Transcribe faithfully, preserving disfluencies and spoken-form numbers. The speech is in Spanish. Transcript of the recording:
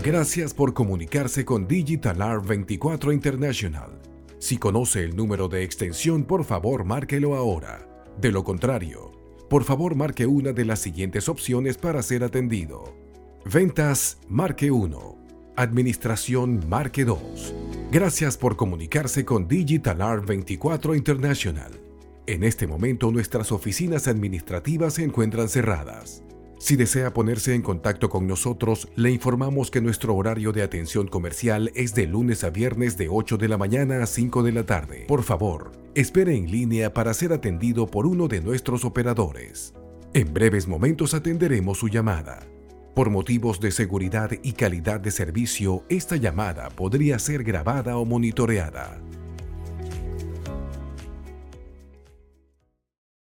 Gracias por comunicarse con Digital Art veinticuatro International. Si conoce el número de extensión, por favor márquelo ahora. De lo contrario, por favor marque una de las siguientes opciones para ser atendido. Ventas, marque uno. Administración, marque dos. Gracias por comunicarse con Digital Art veinticuatro International. En este momento nuestras oficinas administrativas se encuentran cerradas. Si desea ponerse en contacto con nosotros, le informamos que nuestro horario de atención comercial es de lunes a viernes de ocho de la mañana a cinco de la tarde. Por favor, espere en línea para ser atendido por uno de nuestros operadores. En breves momentos atenderemos su llamada. Por motivos de seguridad y calidad de servicio, esta llamada podría ser grabada o monitoreada.